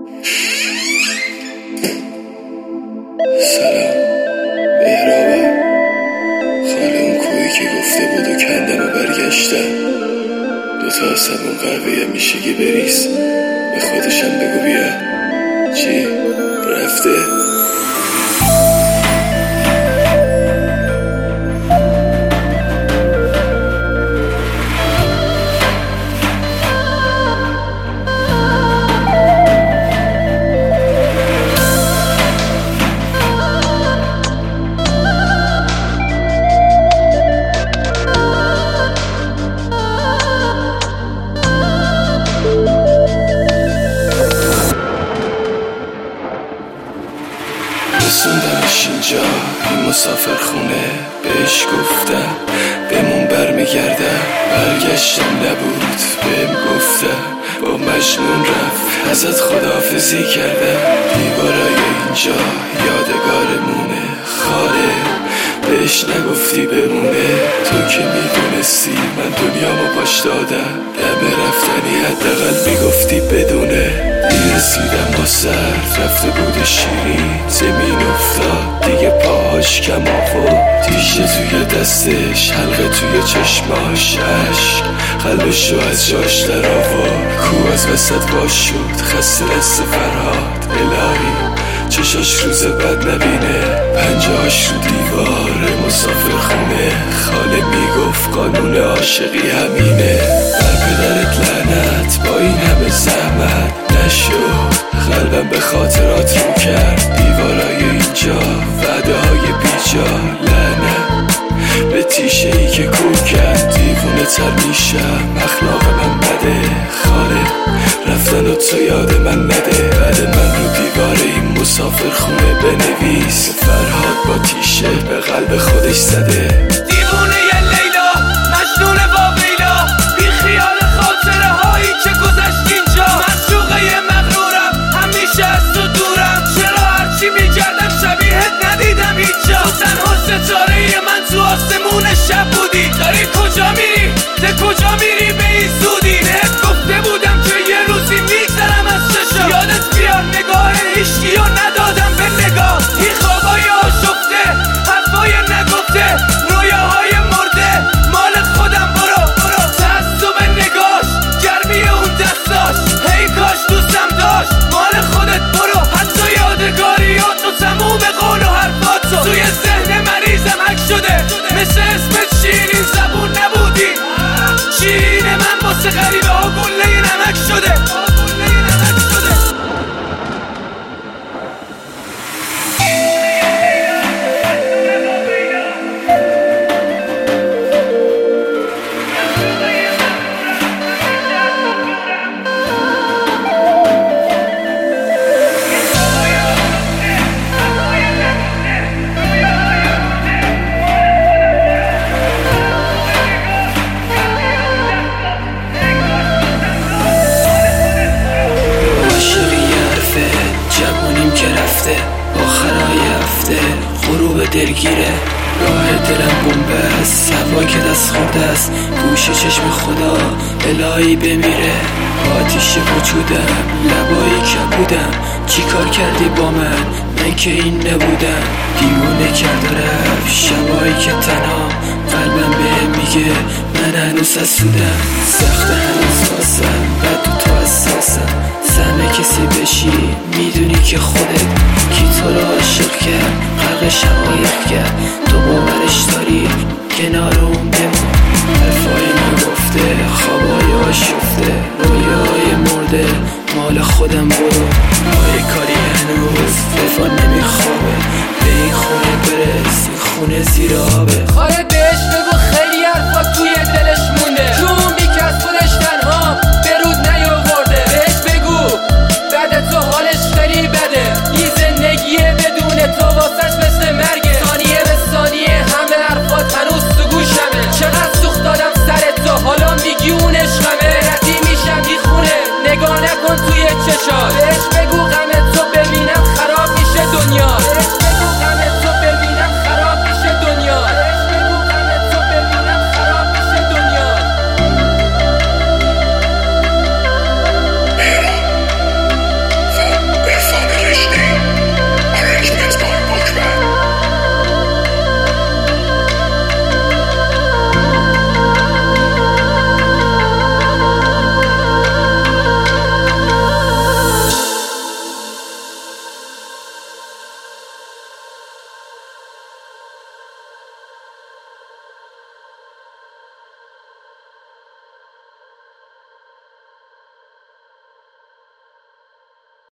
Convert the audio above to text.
سلام مهرابم، خاله اون کوهی که گفته بود و کندم و برگشتم. 2 سبون قهوه میشگی بریز، به خودشم بگو بیا. چی؟ رفته؟ رسوندمش اینجا، این مسافر خونه. بهش گفتم بمون برمیگردم، برگشتم نبود بهم گفتم با مجنون رفت، ازت خداحافظی کردم. دیوارای اینجا یادگارمونه، خاله بهش نگفتی بمونه. تو که میدونستی من دنیامو پاش دادم، دم رفتنی حداقل میگفتی بدونه. رسیدم با سر رفته بود شیرین، زمین افتاد دیگه پاهاش کم آورد. تیشه توی دستش، حلقه توی چشماش، عشق قلبشو از جاش در آورد. کوه از وسط باش شد، خسته دست فرهاد. الهی چشاش روز بد نبینه، پنجهاش رو دیوار مسافر خونه. خاله میگفت قانون عاشقی همینه، بر پدرت لعنت با این همه زحمت نشد. قلبم به خاطرات رو کرد، دیوارای اینجا وعده های بیجا. لعنت به تیشه ای که کور کرد، دیوونه تر میشم اخلاق من بده. خاله رفتن و تو یاد من نده، بعد من رو دیوار این مسافر خونه بنویس. فرهاد با تیشه به قلب خودش زده. دیوونه ی لیلا، مجنون واویلا، بی خیال خاطره هایی که گذشت اینجا. معشوقه مغرورم، همیشه از تو دورم. چرا هرچی میکردم شبیهت ندیدم اینجا؟ تو تنها ستاره من تو آسمون شب بودی. داری کجا میری؟ ده کجا میری به این زودی؟ بهت گفته بودم که یه روزی میگذرم از چشم. یادت بیار نگاه هیچکیو ندادم به نگاه. این خوابای آشفته، حرفای نگفته، رویاهای مرده مال خودم. برو تعصب نگاش، گرمی اون دستاش، هی کاش دوستم داشت مال خودت. برو حتی یادگاریات و تموم قول و حرفاتو توی ذهن مریضم حک شده. مثل اسمت شیرین زبون نبودی، شیرین من واسه غریبه ها گله نمک شده. آخرای هفته غروب دلگیره، راه دلم بمبه است، هوا که دست خورده است، گوش چشم خدا الهی بمیره. آتیش وجودم، لبایی کبودم، چی کار کردی با من که این نبودم؟ دیوونه کرده رفت شبایی که تنها، قلبم بهم میگه من هنوز حسودم. سخت هنوز واسم، بعد تو حساسم، سهم کسی بشی میدونی که خودت کی تو رو عاشق کرد، غرق شقایق کرد. تو باورش داری کنار اون بمون، حرفای نگفته، خوابای آشفته، رویای مرده مال خودم. برو مای کاری هنوز وفا نمیخوابه، به این خونه برس، این خونه زیر آبه. خاله بهش بگو خیلی حرفا توی دلش مونده، جون بی که از خودش تنها به رود نیاورده. بهش بگو بعد تو حالش خیلی بده، این زندگیه بدون تو واسش مثل مرگه. ثانیه به ثانیه همه حرفات هنوز تو گوشمه، چقدر سوخت دادم سر تو حالا میگی اون عشقمه. ردی میشم بی خونه، نگاه نکن توی چشات،